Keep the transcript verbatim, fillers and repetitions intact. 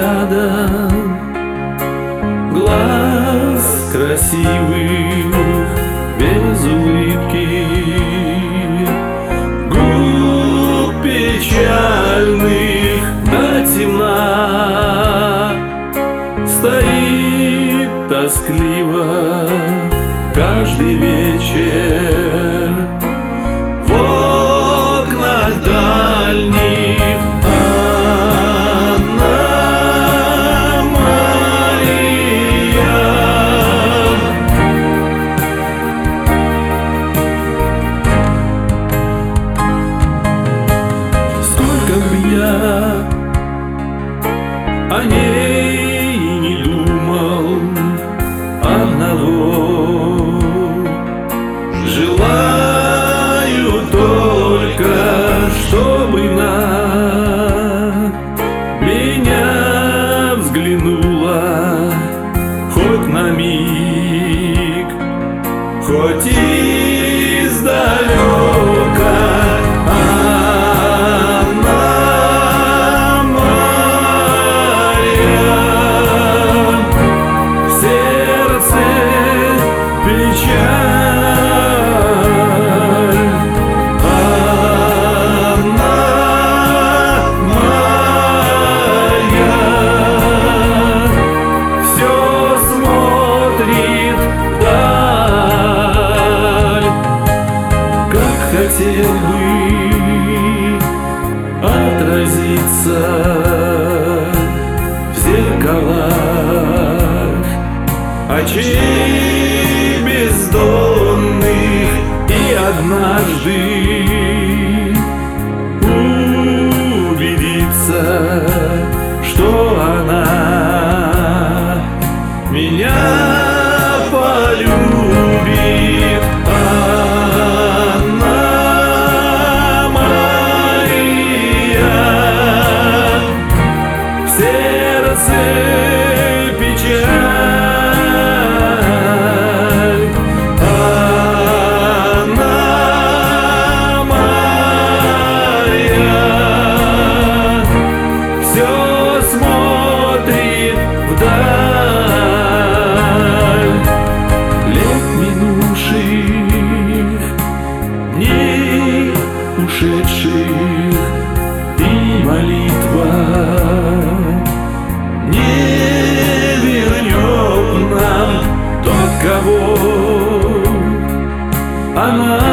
рядом, глаз красивых без улыбки, губ печальных до темна, стоит тоскливо каждый вечер в окнах дальних. Анна Мария, сколько бы я о ней не думал, одного желаю только, чтобы на меня взглянула хоть на миг, хоть издалека. Анна Мария, в сердце печаль. Анна Мария все смотрит вдаль, как хотел бы отразиться в зеркалах очей бездонных и однажды убедиться, что она меня полюбит. Анна Мария, в сердце печаль. Анна Мария все смотрит вдаль, лет минувших, дней ушедших, и молитва не вернет нам тот, кого она